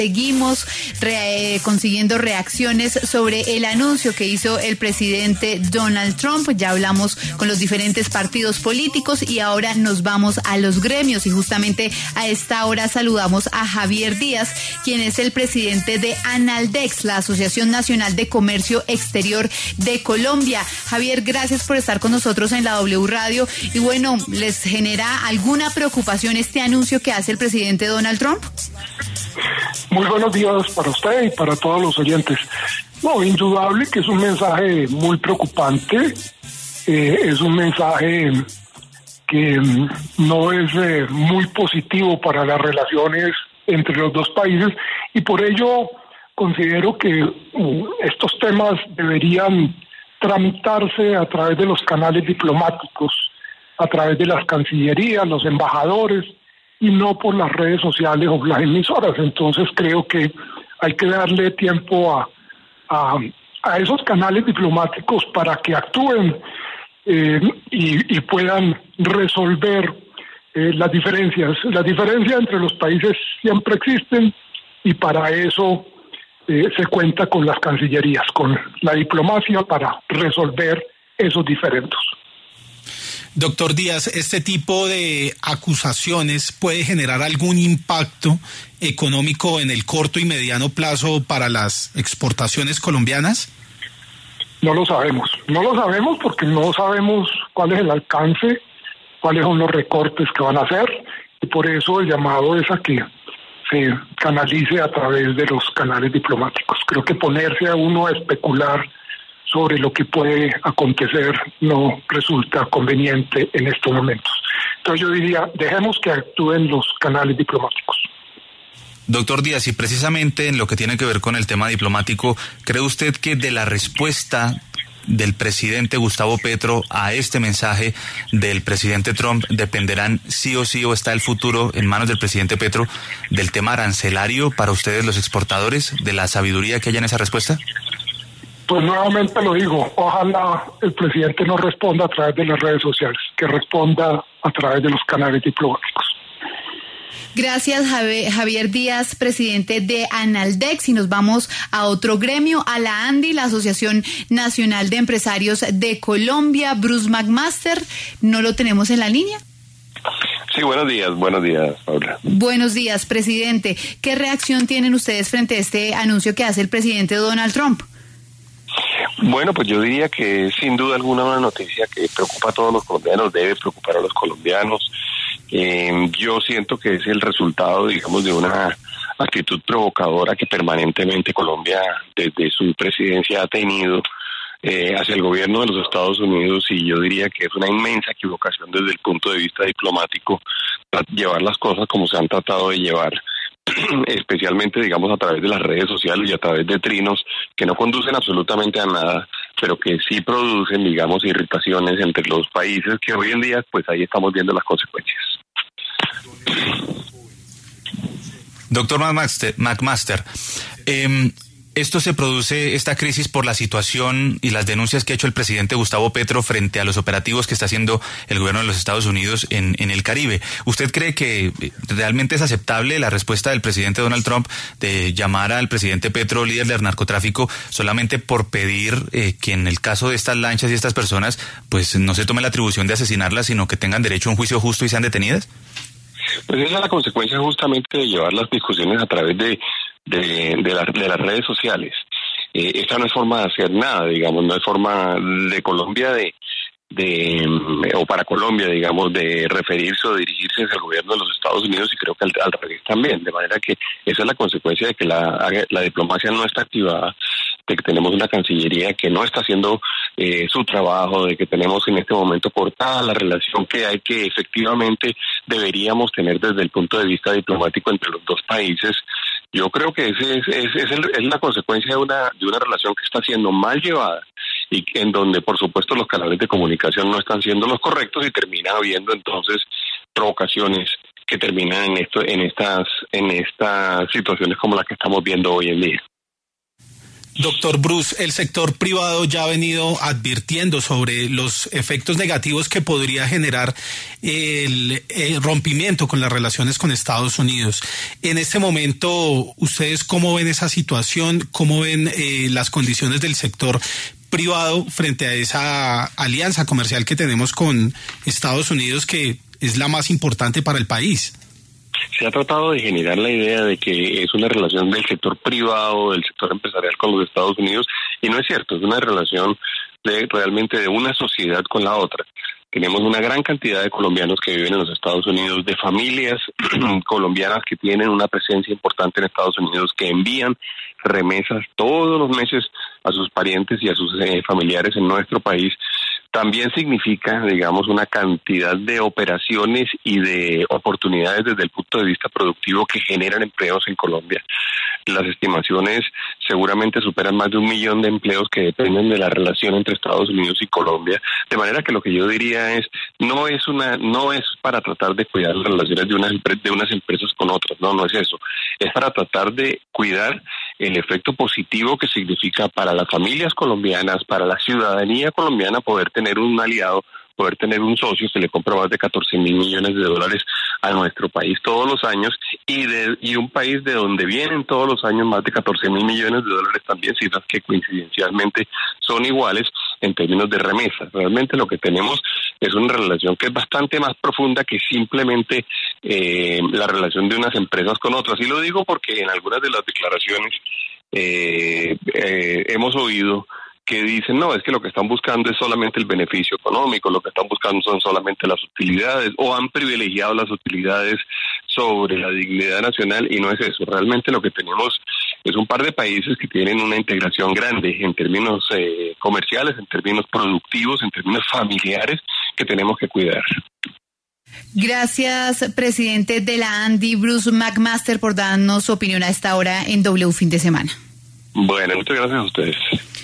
Seguimos consiguiendo reacciones sobre el anuncio que hizo el presidente Donald Trump. Ya hablamos con los diferentes partidos políticos y ahora nos vamos a los gremios y justamente a esta hora saludamos a Javier Díaz, quien es el presidente de ANALDEX, la Asociación Nacional de Comercio Exterior de Colombia. Javier, gracias por estar con nosotros en la W Radio. Y bueno, ¿les genera alguna preocupación este anuncio que hace el presidente Donald Trump? Muy buenos días para usted y para todos los oyentes. No, indudable que es un mensaje muy preocupante, es un mensaje que no es muy positivo para las relaciones entre los dos países y por ello considero que estos temas deberían tramitarse a través de los canales diplomáticos, a través de las cancillerías, los embajadores, y no por las redes sociales o las emisoras. Entonces creo que hay que darle tiempo a esos canales diplomáticos para que actúen y puedan resolver las diferencias. Las diferencias entre los países siempre existen y para eso se cuenta con las cancillerías, con la diplomacia para resolver esos diferendos. Doctor Díaz, ¿este tipo de acusaciones puede generar algún impacto económico en el corto y mediano plazo para las exportaciones colombianas? No lo sabemos porque no sabemos cuál es el alcance, cuáles son los recortes que van a hacer y por eso el llamado es a que se canalice a través de los canales diplomáticos. Creo que ponerse a uno a especular sobre lo que puede acontecer no resulta conveniente en estos momentos. Entonces yo diría, dejemos que actúen los canales diplomáticos. Doctor Díaz, y precisamente en lo que tiene que ver con el tema diplomático, ¿cree usted que de la respuesta del presidente Gustavo Petro a este mensaje del presidente Trump dependerán sí o sí, o está el futuro en manos del presidente Petro, del tema arancelario para ustedes los exportadores, de la sabiduría que haya en esa respuesta? Pues nuevamente lo digo, ojalá el presidente no responda a través de las redes sociales, que responda a través de los canales diplomáticos. Gracias, Javier Díaz, presidente de ANALDEX, y nos vamos a otro gremio, a la ANDI, la Asociación Nacional de Empresarios de Colombia. Bruce McMaster, ¿no lo tenemos en la línea? Sí, buenos días, Paula. Buenos días, presidente. ¿Qué reacción tienen ustedes frente a este anuncio que hace el presidente Donald Trump? Bueno, pues yo diría que es sin duda alguna una noticia que preocupa a todos los colombianos, debe preocupar a los colombianos. Yo siento que es el resultado, digamos, de una actitud provocadora que permanentemente Colombia desde su presidencia ha tenido hacia el gobierno de los Estados Unidos, y yo diría que es una inmensa equivocación desde el punto de vista diplomático llevar las cosas como se han tratado de llevar, especialmente, digamos, a través de las redes sociales y a través de trinos que no conducen absolutamente a nada, pero que sí producen, digamos, irritaciones entre los países, que hoy en día, pues ahí estamos viendo las consecuencias. Doctor McMaster, esto se produce, esta crisis, por la situación y las denuncias que ha hecho el presidente Gustavo Petro frente a los operativos que está haciendo el gobierno de los Estados Unidos en el Caribe. ¿Usted cree que realmente es aceptable la respuesta del presidente Donald Trump de llamar al presidente Petro líder del narcotráfico solamente por pedir que en el caso de estas lanchas y estas personas pues no se tome la atribución de asesinarlas, sino que tengan derecho a un juicio justo y sean detenidas? Pues esa es la consecuencia justamente de llevar las discusiones a través de las redes sociales. Esta no es forma de hacer nada, digamos, no es forma de Colombia o para Colombia, digamos, de referirse o dirigirse hacia el gobierno de los Estados Unidos, y creo que al revés también, de manera que esa es la consecuencia de que la diplomacia no está activada, de que tenemos una cancillería que no está haciendo su trabajo, de que tenemos en este momento cortada la relación que hay, que efectivamente deberíamos tener desde el punto de vista diplomático entre los dos países. Yo creo que es la consecuencia de una relación que está siendo mal llevada y en donde, por supuesto, los canales de comunicación no están siendo los correctos y termina habiendo entonces provocaciones que terminan en estas situaciones como las que estamos viendo hoy en día. Doctor Bruce, el sector privado ya ha venido advirtiendo sobre los efectos negativos que podría generar el rompimiento con las relaciones con Estados Unidos. En este momento, ¿ustedes cómo ven esa situación? ¿Cómo ven las condiciones del sector privado frente a esa alianza comercial que tenemos con Estados Unidos, que es la más importante para el país? Se ha tratado de generar la idea de que es una relación del sector privado, del sector empresarial con los Estados Unidos, y no es cierto, es una relación realmente de una sociedad con la otra. Tenemos una gran cantidad de colombianos que viven en los Estados Unidos, de familias colombianas que tienen una presencia importante en Estados Unidos, que envían remesas todos los meses a sus parientes y a sus familiares en nuestro país. También significa, digamos, una cantidad de operaciones y de oportunidades desde el punto de vista productivo que generan empleos en Colombia. Las estimaciones seguramente superan más de 1 millón de empleos que dependen de la relación entre Estados Unidos y Colombia. De manera que lo que yo diría es, no es para tratar de cuidar las relaciones de unas empresas con otras, no es eso. Es para tratar de cuidar el efecto positivo que significa para las familias colombianas, para la ciudadanía colombiana, poder tener un aliado, poder tener un socio que le compra más de 14.000 millones de dólares a nuestro país todos los años, y un país de donde vienen todos los años más de 14.000 millones de dólares también, cifras que coincidencialmente son iguales en términos de remesas. Realmente lo que tenemos es una relación que es bastante más profunda que simplemente la relación de unas empresas con otras. Y lo digo porque en algunas de las declaraciones hemos oído que dicen, no, es que lo que están buscando es solamente el beneficio económico, lo que están buscando son solamente las utilidades, o han privilegiado las utilidades sobre la dignidad nacional, y no es eso. Realmente lo que tenemos es un par de países que tienen una integración grande en términos comerciales, en términos productivos, en términos familiares, que tenemos que cuidar. Gracias, presidente de la ANDI, Bruce McMaster, por darnos su opinión a esta hora en W Fin de Semana. Bueno, muchas gracias a ustedes.